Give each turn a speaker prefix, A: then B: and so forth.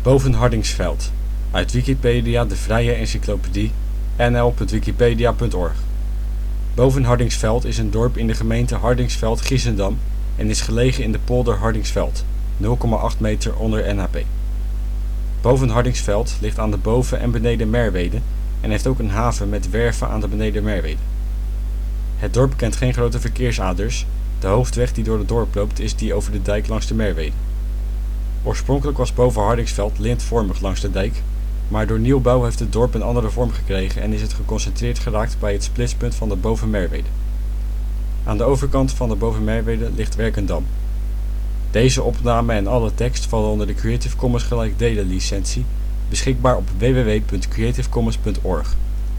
A: Boven-Hardingsveld, uit Wikipedia, de vrije encyclopedie. nl.wikipedia.org. Boven-Hardingsveld is een dorp in de gemeente Hardingsveld-Giessendam en is gelegen in de polder Hardingsveld, 0,8 meter onder NAP. Boven-Hardingsveld ligt aan de Boven- en Beneden Merwede en heeft ook een haven met werven aan de Beneden Merwede. Het dorp kent geen grote verkeersaders, de hoofdweg die door het dorp loopt is die over de dijk langs de Merwede. Oorspronkelijk was Boven-Hardingsveld lintvormig langs de dijk, maar door nieuwbouw heeft het dorp een andere vorm gekregen en is het geconcentreerd geraakt bij het splitspunt van de Boven-Merwede. Aan de overkant van de Boven-Merwede ligt Werkendam. Deze opname en alle tekst vallen onder de Creative Commons gelijkdelen licentie, beschikbaar op www.creativecommons.org.